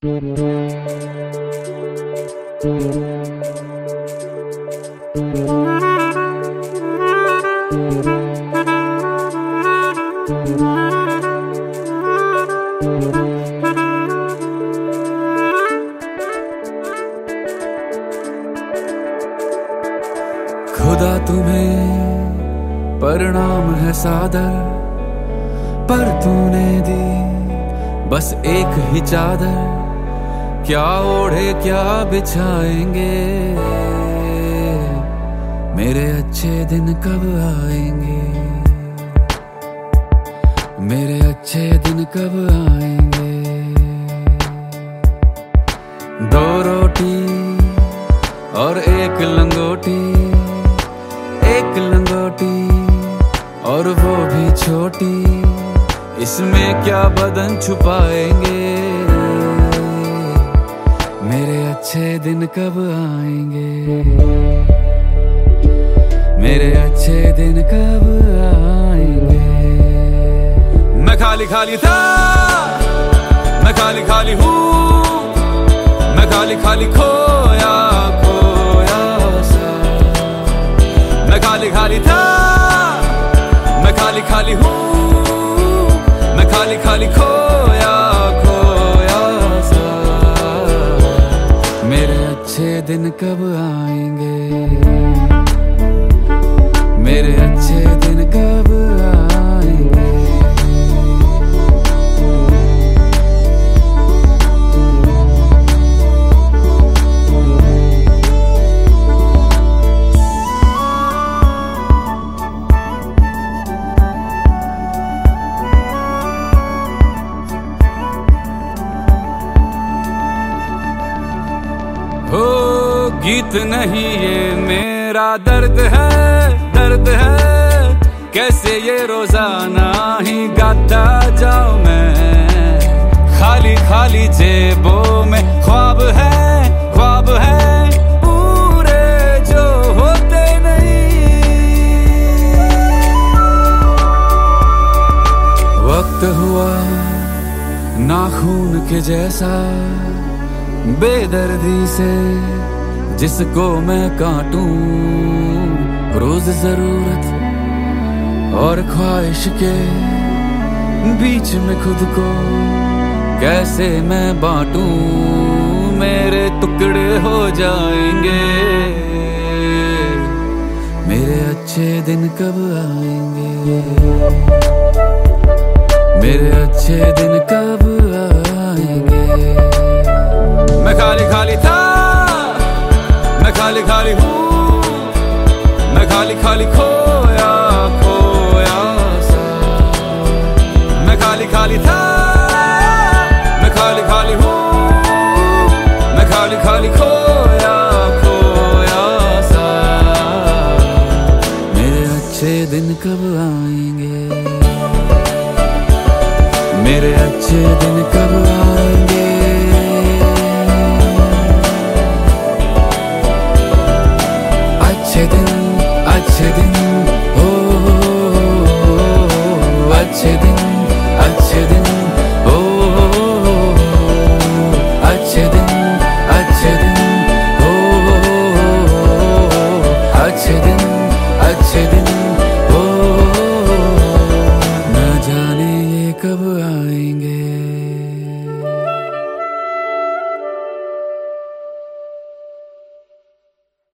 खुदा तुम्हें परिणाम है सादर, पर तूने दी बस एक ही चादर। क्या ओढ़े क्या बिछाएंगे, मेरे अच्छे दिन कब आएंगे, मेरे अच्छे दिन कब आएंगे। दो रोटी और एक लंगोटी, एक लंगोटी और वो भी छोटी, इसमें क्या बदन छुपाएंगे, मेरे अच्छे दिन कब आएंगे, मेरे अच्छे दिन कब आएंगे। मैं खाली खाली था, मैं खाली खाली हूँ, मैं खाली खाली खोया खोया सा। मैं खाली खाली था, मैं खाली खाली हूँ, मैं खाली खाली खोया खोया सा। मेरे अच्छे दिन कब आएंगे, मेरे अच्छे दिन कब आएंगे। हो गीत नहीं ये मेरा दर्द है, दर्द है। कैसे ये रोजाना ही गाता जाऊं मैं, खाली खाली जेबों में ख्वाब है, ख्वाब है पूरे जो होते नहीं। वक्त हुआ नाखून के जैसा, बेदर्दी से जिसको मैं काटूं। रोज जरूरत और ख्वाहिश के बीच में खुद को कैसे मैं बांटूं, मेरे टुकड़े हो जाएंगे, मेरे अच्छे दिन कब आएंगे, मेरे अच्छे दिन कब आएंगे। मैं खाली खाली था, मैं खाली खाली हूँ, मैं खाली खाली खोया खोया सा। मैं खाली खाली था, मैं खाली खाली हूँ, मैं खाली खाली खोया खोया सा। मेरे अच्छे दिन कब आएंगे, मेरे अच्छे दिन कब आएंगे।